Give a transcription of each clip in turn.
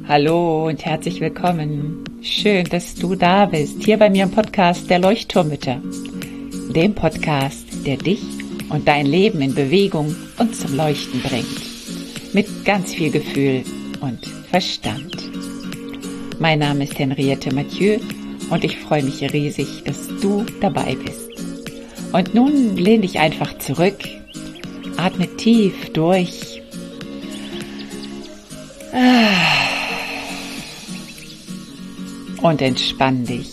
Hallo und herzlich willkommen. Schön, dass du da bist, hier bei mir im Podcast der Leuchtturmmütter. Dem Podcast, der dich und dein Leben in Bewegung und zum Leuchten bringt. Mit ganz viel Gefühl und Verstand. Mein Name ist Henriette Mathieu und ich freue mich riesig, dass du dabei bist. Und nun lehn dich einfach zurück, atme tief durch. Und entspann dich.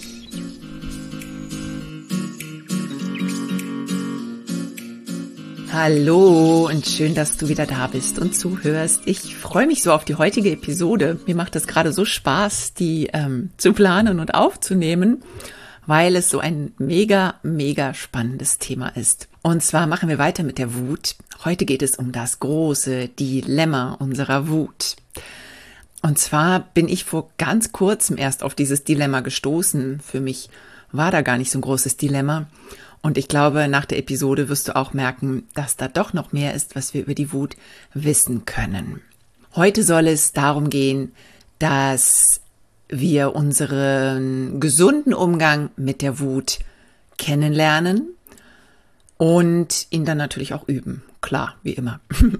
Hallo und schön, dass du wieder da bist und zuhörst. Ich freue mich so auf die heutige Episode. Mir macht es gerade so Spaß, die zu planen und aufzunehmen, weil es so ein mega spannendes Thema ist. Und zwar machen wir weiter mit der Wut. Heute geht es um das große Dilemma unserer Wut. Und zwar bin ich vor ganz kurzem erst auf dieses Dilemma gestoßen. Für mich war da gar nicht so ein großes Dilemma. Und ich glaube, nach der Episode wirst du auch merken, dass da doch noch mehr ist, was wir über die Wut wissen können. Heute soll es darum gehen, dass wir unseren gesunden Umgang mit der Wut kennenlernen und ihn dann natürlich auch üben. Klar, wie immer.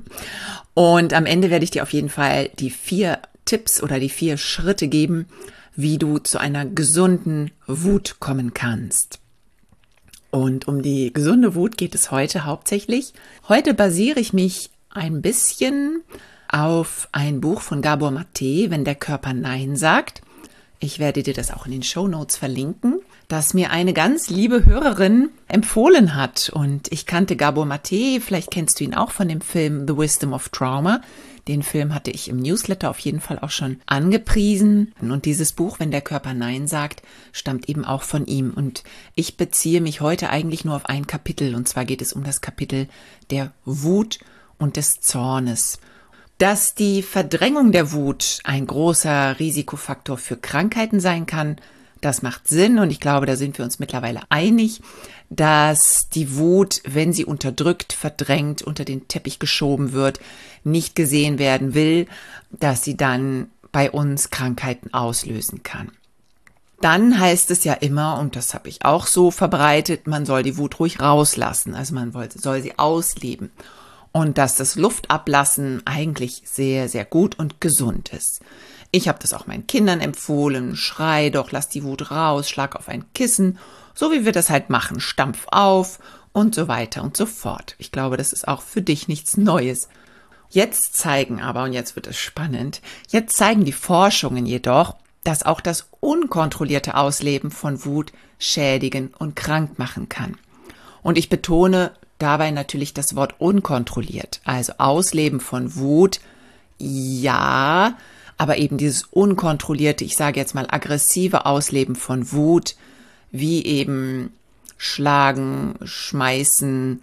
Und am Ende werde ich dir auf jeden Fall die 4 Tipps oder die 4 Schritte geben, wie du zu einer gesunden Wut kommen kannst. Und um die gesunde Wut geht es heute hauptsächlich. Heute basiere ich mich ein bisschen auf ein Buch von Gabor Mate, Wenn der Körper Nein sagt. Ich werde dir das auch in den Shownotes verlinken, das mir eine ganz liebe Hörerin empfohlen hat. Und ich kannte Gabor Mate, vielleicht kennst du ihn auch von dem Film The Wisdom of Trauma. Den Film hatte ich im Newsletter auf jeden Fall auch schon angepriesen. Und dieses Buch, Wenn der Körper Nein sagt, stammt eben auch von ihm. Und ich beziehe mich heute eigentlich nur auf ein Kapitel. Und zwar geht es um das Kapitel der Wut und des Zornes. Dass die Verdrängung der Wut ein großer Risikofaktor für Krankheiten sein kann, das macht Sinn. Und ich glaube, da sind wir uns mittlerweile einig, dass die Wut, wenn sie unterdrückt, verdrängt, unter den Teppich geschoben wird, nicht gesehen werden will, dass sie dann bei uns Krankheiten auslösen kann. Dann heißt es ja immer, und das habe ich auch so verbreitet, man soll die Wut ruhig rauslassen, also man soll sie ausleben. Und dass das Luftablassen eigentlich sehr gut und gesund ist. Ich habe das auch meinen Kindern empfohlen, schrei doch, lass die Wut raus, schlag auf ein Kissen, so wie wir das halt machen, stampf auf und so weiter und so fort. Ich glaube, das ist auch für dich nichts Neues. Jetzt zeigen aber, und jetzt wird es spannend, jetzt zeigen die Forschungen jedoch, dass auch das unkontrollierte Ausleben von Wut schädigen und krank machen kann. Und ich betone dabei natürlich das Wort unkontrolliert, also Ausleben von Wut, ja, aber eben dieses unkontrollierte, ich sage jetzt mal aggressive Ausleben von Wut, wie eben schlagen, schmeißen,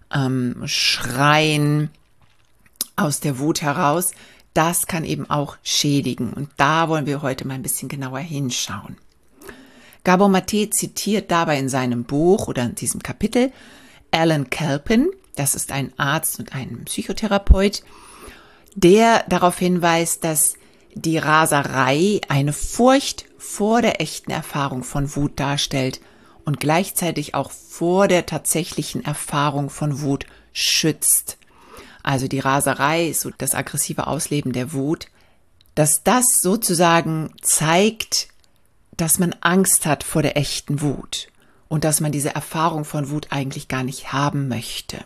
schreien aus der Wut heraus, das kann eben auch schädigen. Und da wollen wir heute mal ein bisschen genauer hinschauen. Gabor Mate zitiert dabei in seinem Buch oder in diesem Kapitel Alan Kelpin, das ist ein Arzt und ein Psychotherapeut, der darauf hinweist, dass die Raserei eine Furcht vor der echten Erfahrung von Wut darstellt und gleichzeitig auch vor der tatsächlichen Erfahrung von Wut schützt. Also die Raserei, so das aggressive Ausleben der Wut, dass das sozusagen zeigt, dass man Angst hat vor der echten Wut und dass man diese Erfahrung von Wut eigentlich gar nicht haben möchte.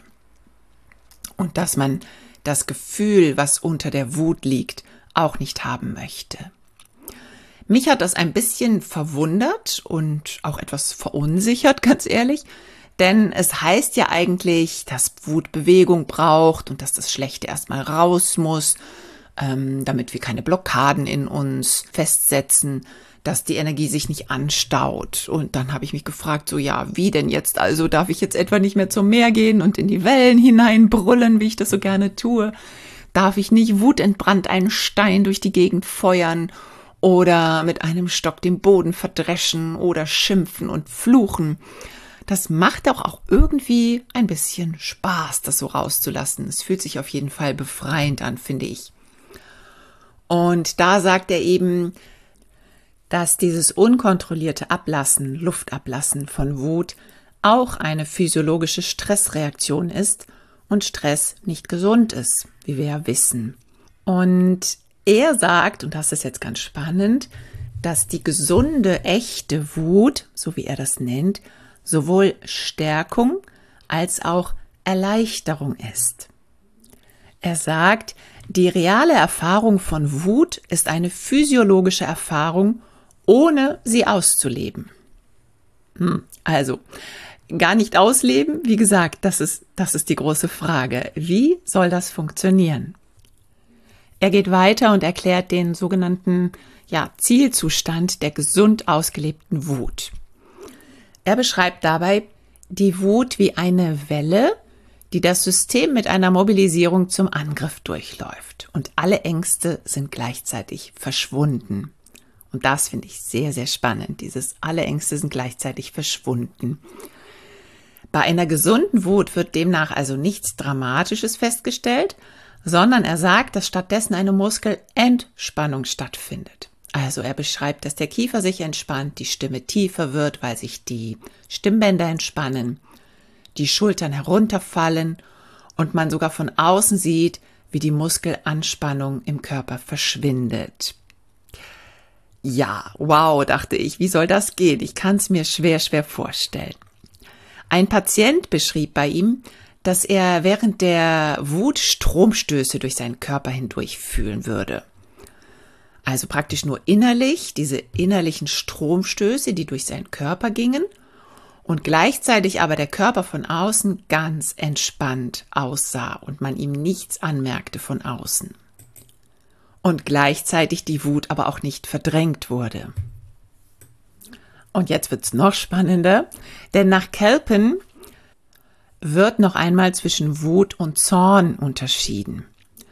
Und dass man das Gefühl, was unter der Wut liegt, auch nicht haben möchte. Mich hat das ein bisschen verwundert und auch etwas verunsichert, ganz ehrlich, denn es heißt ja eigentlich, dass Wut Bewegung braucht und dass das Schlechte erstmal raus muss, damit wir keine Blockaden in uns festsetzen, dass die Energie sich nicht anstaut. Und dann habe ich mich gefragt, so ja, wie denn jetzt? Also darf ich jetzt etwa nicht mehr zum Meer gehen und in die Wellen hineinbrüllen, wie ich das so gerne tue? Darf ich nicht wutentbrannt einen Stein durch die Gegend feuern oder mit einem Stock den Boden verdreschen oder schimpfen und fluchen? Das macht doch auch irgendwie ein bisschen Spaß, das so rauszulassen. Es fühlt sich auf jeden Fall befreiend an, finde ich. Und da sagt er eben, dass dieses unkontrollierte Ablassen, Luftablassen von Wut auch eine physiologische Stressreaktion ist und Stress nicht gesund ist, wie wir ja wissen. Und er sagt, und das ist jetzt ganz spannend, dass die gesunde, echte Wut, so wie er das nennt, sowohl Stärkung als auch Erleichterung ist. Er sagt, die reale Erfahrung von Wut ist eine physiologische Erfahrung, ohne sie auszuleben. Also, gar nicht ausleben, wie gesagt, das ist die große Frage. Wie soll das funktionieren? Er geht weiter und erklärt den sogenannten Zielzustand der gesund ausgelebten Wut. Er beschreibt dabei die Wut wie eine Welle, die das System mit einer Mobilisierung zum Angriff durchläuft. Und alle Ängste sind gleichzeitig verschwunden. Und das finde ich sehr, sehr spannend. Alle Ängste sind gleichzeitig verschwunden. Bei einer gesunden Wut wird demnach also nichts Dramatisches festgestellt, sondern er sagt, dass stattdessen eine Muskelentspannung stattfindet. Also er beschreibt, dass der Kiefer sich entspannt, die Stimme tiefer wird, weil sich die Stimmbänder entspannen, die Schultern herunterfallen und man sogar von außen sieht, wie die Muskelanspannung im Körper verschwindet. Ja, wow, dachte ich, wie soll das gehen? Ich kann es mir schwer vorstellen. Ein Patient beschrieb bei ihm, dass er während der Wut Stromstöße durch seinen Körper hindurch fühlen würde. Also praktisch nur innerlich, diese innerlichen Stromstöße, die durch seinen Körper gingen und gleichzeitig aber der Körper von außen ganz entspannt aussah und man ihm nichts anmerkte von außen. Und gleichzeitig die Wut aber auch nicht verdrängt wurde. Und jetzt wird's noch spannender, denn nach Kelpen wird noch einmal zwischen Wut und Zorn unterschieden.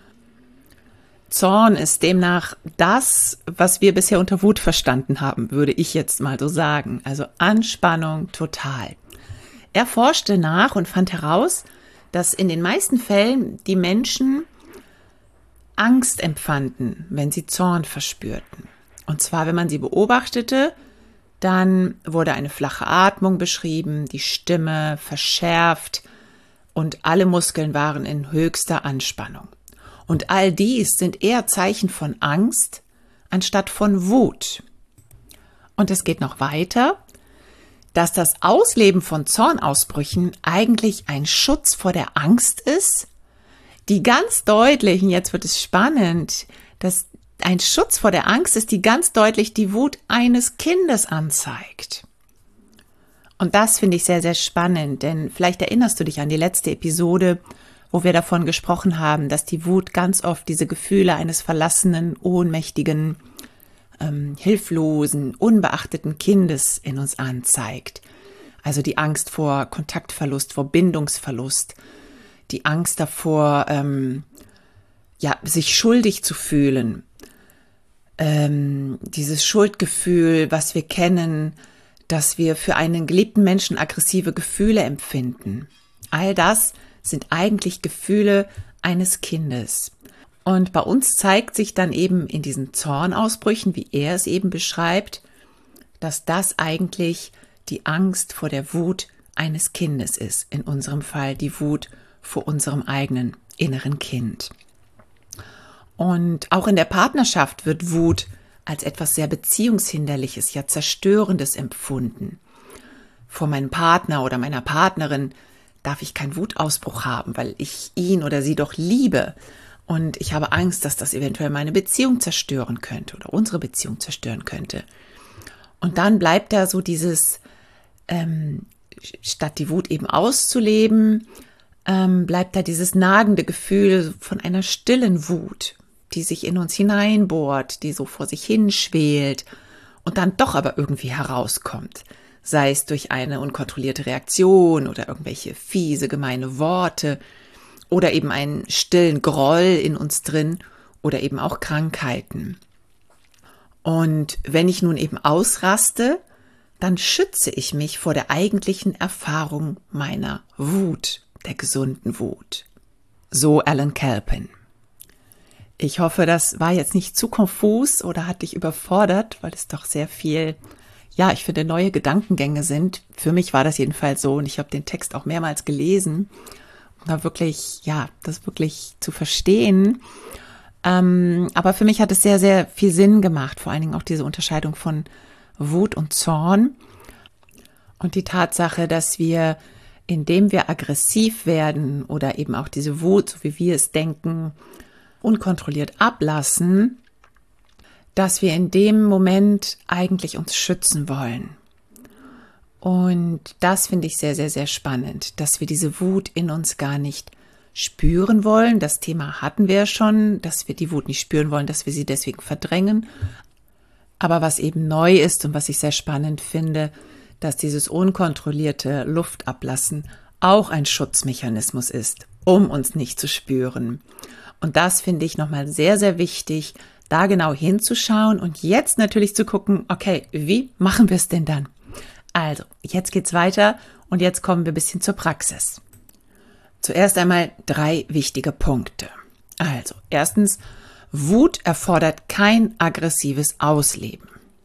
Zorn ist demnach das, was wir bisher unter Wut verstanden haben, würde ich jetzt mal so sagen. Also Anspannung total. Er forschte nach und fand heraus, dass in den meisten Fällen die Menschen Angst empfanden, wenn sie Zorn verspürten. Und zwar, wenn man sie beobachtete, dann wurde eine flache Atmung beschrieben, die Stimme verschärft und alle Muskeln waren in höchster Anspannung. Und all dies sind eher Zeichen von Angst anstatt von Wut. Und es geht noch weiter, dass das Ausleben von Zornausbrüchen eigentlich ein Schutz vor der Angst ist, die ganz deutlich, und jetzt wird es spannend, dass ein Schutz vor der Angst ist, die ganz deutlich die Wut eines Kindes anzeigt. Und das finde ich sehr, sehr spannend, denn vielleicht erinnerst du dich an die letzte Episode, wo wir davon gesprochen haben, dass die Wut ganz oft diese Gefühle eines verlassenen, ohnmächtigen, hilflosen, unbeachteten Kindes in uns anzeigt. Also die Angst vor Kontaktverlust, vor Bindungsverlust, die Angst davor, sich schuldig zu fühlen. Dieses Schuldgefühl, was wir kennen, dass wir für einen geliebten Menschen aggressive Gefühle empfinden. All das sind eigentlich Gefühle eines Kindes. Und bei uns zeigt sich dann eben in diesen Zornausbrüchen, wie er es eben beschreibt, dass das eigentlich die Angst vor der Wut eines Kindes ist. In unserem Fall die Wut vor unserem eigenen inneren Kind. Und auch in der Partnerschaft wird Wut als etwas sehr Beziehungshinderliches, ja Zerstörendes empfunden. Vor meinem Partner oder meiner Partnerin darf ich keinen Wutausbruch haben, weil ich ihn oder sie doch liebe. Und ich habe Angst, dass das eventuell meine Beziehung zerstören könnte oder unsere Beziehung zerstören könnte. Und dann bleibt da so dieses, statt die Wut eben auszuleben, bleibt da dieses nagende Gefühl von einer stillen Wut, die sich in uns hineinbohrt, die so vor sich hinschwelt und dann doch aber irgendwie herauskommt. Sei es durch eine unkontrollierte Reaktion oder irgendwelche fiese, gemeine Worte oder eben einen stillen Groll in uns drin oder eben auch Krankheiten. Und wenn ich nun eben ausraste, dann schütze ich mich vor der eigentlichen Erfahrung meiner Wut, der gesunden Wut. So Alan Kelpen. Ich hoffe, das war jetzt nicht zu konfus oder hat dich überfordert, weil es doch sehr viel, ja, ich finde, neue Gedankengänge sind. Für mich war das jedenfalls so und ich habe den Text auch mehrmals gelesen, um da wirklich, ja, das wirklich zu verstehen. Aber für mich hat es sehr, sehr viel Sinn gemacht, vor allen Dingen auch diese Unterscheidung von Wut und Zorn und die Tatsache, dass wir, indem wir aggressiv werden oder eben auch diese Wut, so wie wir es denken, unkontrolliert ablassen, dass wir in dem Moment eigentlich uns schützen wollen. Und das finde ich sehr, sehr, sehr spannend, dass wir diese Wut in uns gar nicht spüren wollen. Das Thema hatten wir schon, dass wir die Wut nicht spüren wollen, dass wir sie deswegen verdrängen. Aber was eben neu ist und was ich sehr spannend finde, dass dieses unkontrollierte Luftablassen auch ein Schutzmechanismus ist, um uns nicht zu spüren. Und das finde ich nochmal sehr, sehr wichtig, da genau hinzuschauen und jetzt natürlich zu gucken, okay, wie machen wir es denn dann? Also, jetzt geht's weiter und jetzt kommen wir ein bisschen zur Praxis. Zuerst einmal 3 wichtige Punkte. Also, erstens, Wut erfordert kein aggressives Ausleben.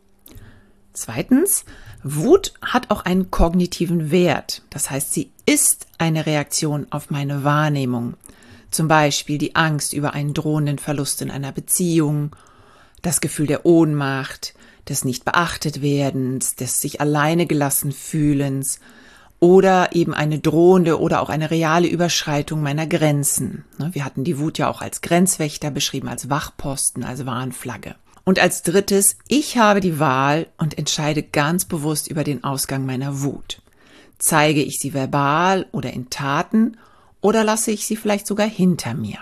Zweitens, Wut hat auch einen kognitiven Wert. Das heißt, sie ist eine Reaktion auf meine Wahrnehmung. Zum Beispiel die Angst über einen drohenden Verlust in einer Beziehung, das Gefühl der Ohnmacht, des Nicht-Beachtet-Werdens, des sich alleine gelassen Fühlens oder eben eine drohende oder auch eine reale Überschreitung meiner Grenzen. Wir hatten die Wut ja auch als Grenzwächter beschrieben, als Wachposten, als Warnflagge. Und als drittes, ich habe die Wahl und entscheide ganz bewusst über den Ausgang meiner Wut. Zeige ich sie verbal oder in Taten oder lasse ich sie vielleicht sogar hinter mir?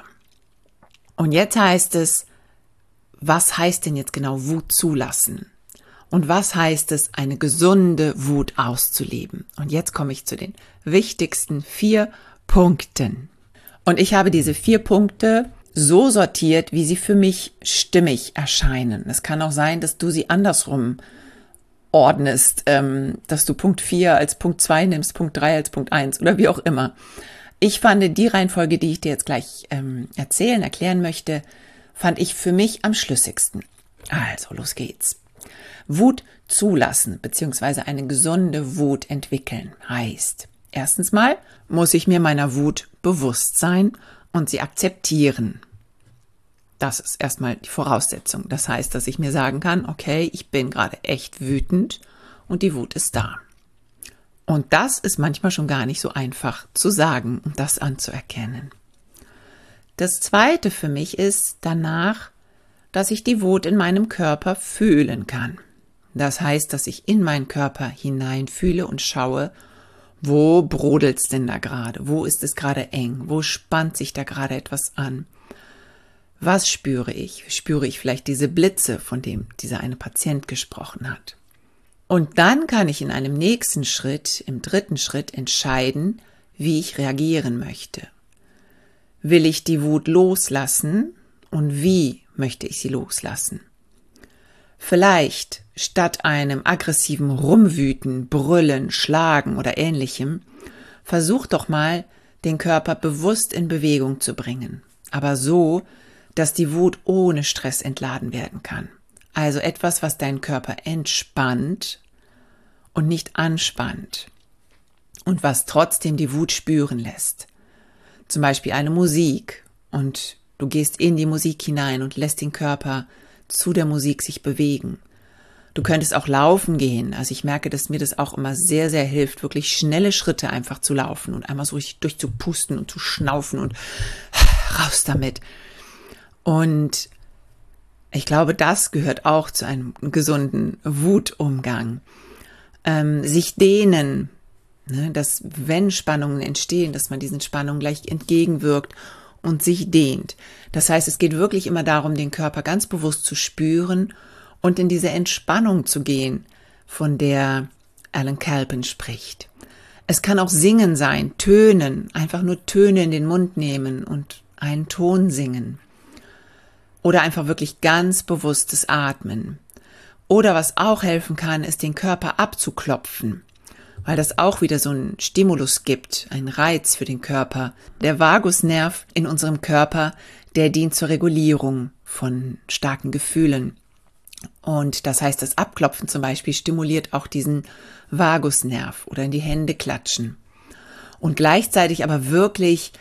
Und jetzt heißt es, was heißt denn jetzt genau Wut zulassen? Und was heißt es, eine gesunde Wut auszuleben? Und jetzt komme ich zu den wichtigsten 4 Punkten. Und ich habe diese 4 Punkte so sortiert, wie sie für mich stimmig erscheinen. Es kann auch sein, dass du sie andersrum ordnest, dass du Punkt 4 als Punkt 2 nimmst, Punkt 3 als Punkt 1 oder wie auch immer. Ich fand die Reihenfolge, die ich dir jetzt gleich erklären möchte, fand ich für mich am schlüssigsten. Also, los geht's. Wut zulassen bzw. eine gesunde Wut entwickeln heißt, erstens mal muss ich mir meiner Wut bewusst sein und sie akzeptieren. Das ist erstmal die Voraussetzung. Das heißt, dass ich mir sagen kann, okay, ich bin gerade echt wütend und die Wut ist da. Und das ist manchmal schon gar nicht so einfach zu sagen und das anzuerkennen. Das Zweite für mich ist danach, dass ich die Wut in meinem Körper fühlen kann. Das heißt, dass ich in meinen Körper hineinfühle und schaue, wo brodelt's denn da gerade? Wo ist es gerade eng? Wo spannt sich da gerade etwas an? Was spüre ich? Spüre ich vielleicht diese Blitze, von dem dieser eine Patient gesprochen hat? Und dann kann ich in einem nächsten Schritt, im 3. Schritt, entscheiden, wie ich reagieren möchte. Will ich die Wut loslassen und wie möchte ich sie loslassen? Vielleicht statt einem aggressiven Rumwüten, Brüllen, Schlagen oder Ähnlichem, versuch doch mal, den Körper bewusst in Bewegung zu bringen, aber so, dass die Wut ohne Stress entladen werden kann. Also etwas, was deinen Körper entspannt und nicht anspannt und was trotzdem die Wut spüren lässt. Zum Beispiel eine Musik und du gehst in die Musik hinein und lässt den Körper zu der Musik sich bewegen. Du könntest auch laufen gehen. Also ich merke, dass mir das auch immer sehr, sehr hilft, wirklich schnelle Schritte einfach zu laufen und einmal so durchzupusten und zu schnaufen und raus damit. Und ich glaube, das gehört auch zu einem gesunden Wutumgang. Sich dehnen, ne, dass wenn Spannungen entstehen, dass man diesen Spannungen gleich entgegenwirkt und sich dehnt. Das heißt, es geht wirklich immer darum, den Körper ganz bewusst zu spüren und in diese Entspannung zu gehen, von der Alan Calpen spricht. Es kann auch Singen sein, Tönen, einfach nur Töne in den Mund nehmen und einen Ton singen. Oder einfach wirklich ganz bewusstes Atmen. Oder was auch helfen kann, ist den Körper abzuklopfen weil das auch wieder so einen Stimulus gibt, einen Reiz für den Körper. Der Vagusnerv in unserem Körper, der dient zur Regulierung von starken Gefühlen. Und das heißt, das Abklopfen zum Beispiel stimuliert auch diesen Vagusnerv oder in die Hände klatschen. Und gleichzeitig aber wirklich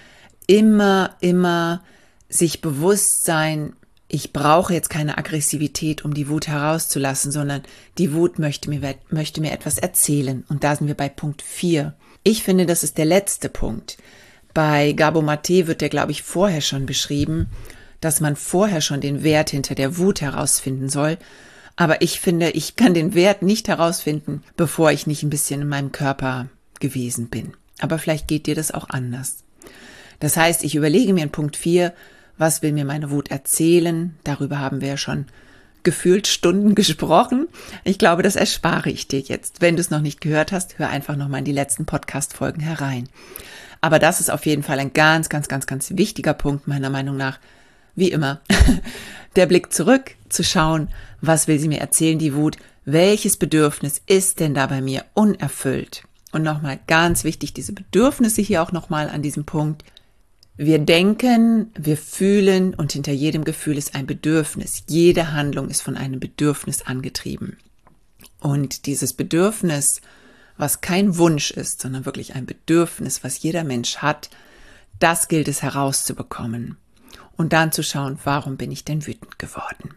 immer sich bewusst sein, ich brauche jetzt keine Aggressivität, um die Wut herauszulassen, sondern die Wut möchte mir etwas erzählen. Und da sind wir bei Punkt 4. Ich finde, das ist der letzte Punkt. Bei Gabor Mate wird der, glaube ich, vorher schon beschrieben, dass man vorher schon den Wert hinter der Wut herausfinden soll. Aber ich finde, ich kann den Wert nicht herausfinden, bevor ich nicht ein bisschen in meinem Körper gewesen bin. Aber vielleicht geht dir das auch anders. Das heißt, ich überlege mir in Punkt 4, was will mir meine Wut erzählen? Darüber haben wir ja schon gefühlt Stunden gesprochen. Ich glaube, das erspare ich dir jetzt. Wenn du es noch nicht gehört hast, hör einfach nochmal in die letzten Podcast-Folgen herein. Aber das ist auf jeden Fall ein ganz wichtiger Punkt meiner Meinung nach. Wie immer, der Blick zurück, zu schauen, was will sie mir erzählen, die Wut? Welches Bedürfnis ist denn da bei mir unerfüllt? Und nochmal ganz wichtig, diese Bedürfnisse hier auch nochmal an diesem Punkt. Wir denken, wir fühlen und hinter jedem Gefühl ist ein Bedürfnis. Jede Handlung ist von einem Bedürfnis angetrieben. Und dieses Bedürfnis, was kein Wunsch ist, sondern wirklich ein Bedürfnis, was jeder Mensch hat, das gilt es herauszubekommen. Und dann zu schauen, warum bin ich denn wütend geworden?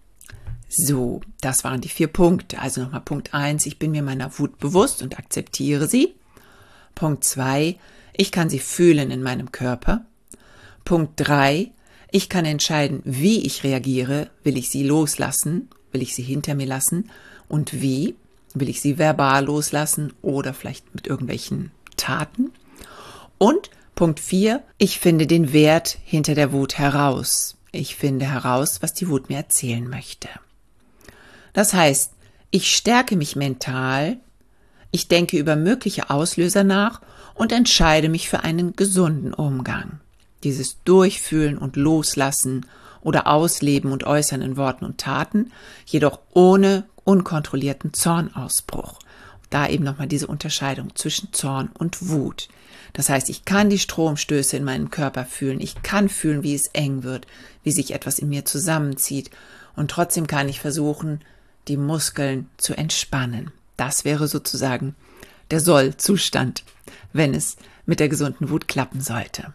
So, das waren die 4 Punkte. Also nochmal Punkt 1, ich bin mir meiner Wut bewusst und akzeptiere sie. Punkt 2, ich kann sie fühlen in meinem Körper. Punkt 3, ich kann entscheiden, wie ich reagiere. Will ich sie loslassen? Will ich sie hinter mir lassen? Und wie? Will ich sie verbal loslassen oder vielleicht mit irgendwelchen Taten? Und Punkt 4, ich finde den Wert hinter der Wut heraus. Ich finde heraus, was die Wut mir erzählen möchte. Das heißt, ich stärke mich mental, ich denke über mögliche Auslöser nach und entscheide mich für einen gesunden Umgang. Dieses Durchfühlen und Loslassen oder Ausleben und Äußern in Worten und Taten, jedoch ohne unkontrollierten Zornausbruch. Da eben nochmal diese Unterscheidung zwischen Zorn und Wut. Das heißt, ich kann die Stromstöße in meinem Körper fühlen, ich kann fühlen, wie es eng wird, wie sich etwas in mir zusammenzieht und trotzdem kann ich versuchen, die Muskeln zu entspannen. Das wäre sozusagen der Soll-Zustand, wenn es mit der gesunden Wut klappen sollte.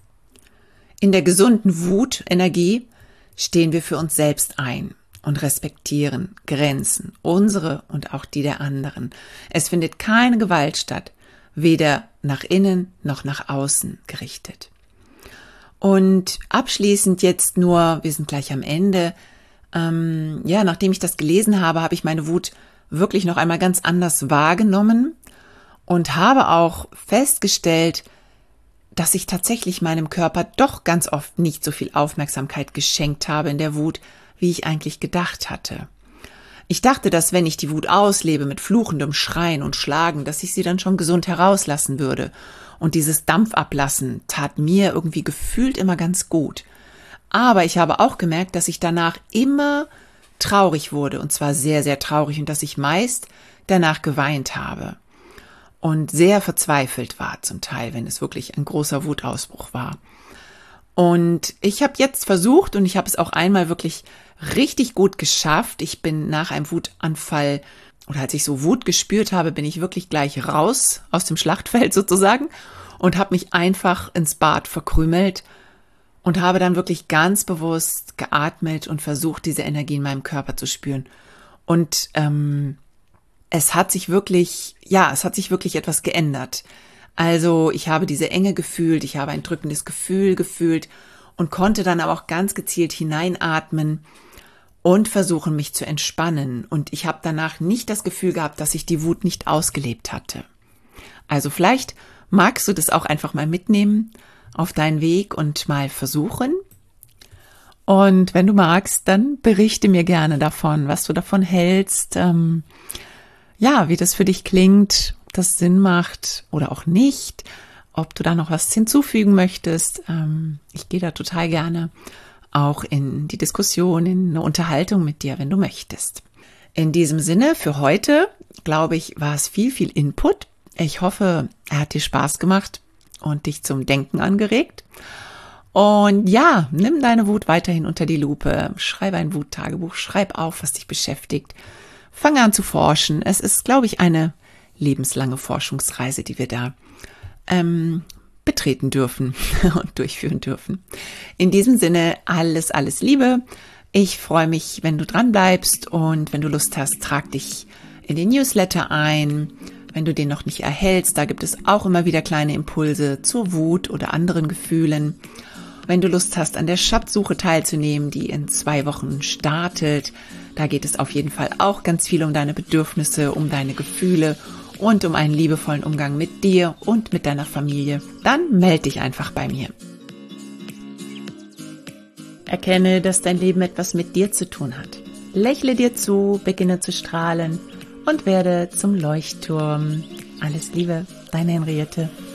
In der gesunden Wutenergie stehen wir für uns selbst ein und respektieren Grenzen, unsere und auch die der anderen. Es findet keine Gewalt statt, weder nach innen noch nach außen gerichtet. Und abschließend jetzt nur, wir sind gleich am Ende, nachdem ich das gelesen habe, habe ich meine Wut wirklich noch einmal ganz anders wahrgenommen und habe auch festgestellt, dass ich tatsächlich meinem Körper doch ganz oft nicht so viel Aufmerksamkeit geschenkt habe in der Wut, wie ich eigentlich gedacht hatte. Ich dachte, dass wenn ich die Wut auslebe mit fluchendem Schreien und Schlagen, dass ich sie dann schon gesund herauslassen würde. Und dieses Dampfablassen tat mir irgendwie gefühlt immer ganz gut. Aber ich habe auch gemerkt, dass ich danach immer traurig wurde, und zwar sehr, sehr traurig, und dass ich meist danach geweint habe und sehr verzweifelt war zum Teil, wenn es wirklich ein großer Wutausbruch war. Und ich habe jetzt versucht, und ich habe es auch einmal wirklich richtig gut geschafft. Ich bin nach einem Wutanfall, oder als ich so Wut gespürt habe, bin ich wirklich gleich raus aus dem Schlachtfeld sozusagen und habe mich einfach ins Bad verkrümelt und habe dann wirklich ganz bewusst geatmet und versucht, diese Energie in meinem Körper zu spüren. Und es hat sich wirklich etwas geändert. Also ich habe diese Enge gefühlt, ich habe ein drückendes Gefühl gefühlt und konnte dann aber auch ganz gezielt hineinatmen und versuchen, mich zu entspannen. Und ich habe danach nicht das Gefühl gehabt, dass ich die Wut nicht ausgelebt hatte. Also vielleicht magst du das auch einfach mal mitnehmen auf deinen Weg und mal versuchen. Und wenn du magst, dann berichte mir gerne davon, was du davon hältst, wie das für dich klingt, ob das Sinn macht oder auch nicht, ob du da noch was hinzufügen möchtest. Ich gehe da total gerne auch in die Diskussion, in eine Unterhaltung mit dir, wenn du möchtest. In diesem Sinne, für heute, glaube ich, war es viel Input. Ich hoffe, er hat dir Spaß gemacht und dich zum Denken angeregt. Und ja, nimm deine Wut weiterhin unter die Lupe. Schreibe ein Wuttagebuch, schreib auf, was dich beschäftigt. Fange an zu forschen. Es ist, glaube ich, eine lebenslange Forschungsreise, die wir da betreten dürfen und durchführen dürfen. In diesem Sinne, alles, alles Liebe. Ich freue mich, wenn du dran bleibst und wenn du Lust hast, trag dich in den Newsletter ein. Wenn du den noch nicht erhältst, da gibt es auch immer wieder kleine Impulse zur Wut oder anderen Gefühlen. Wenn du Lust hast, an der Schatzsuche teilzunehmen, die in 2 Wochen startet, da geht es auf jeden Fall auch ganz viel um deine Bedürfnisse, um deine Gefühle und um einen liebevollen Umgang mit dir und mit deiner Familie. Dann melde dich einfach bei mir. Erkenne, dass dein Leben etwas mit dir zu tun hat. Lächle dir zu, beginne zu strahlen und werde zum Leuchtturm. Alles Liebe, deine Henriette.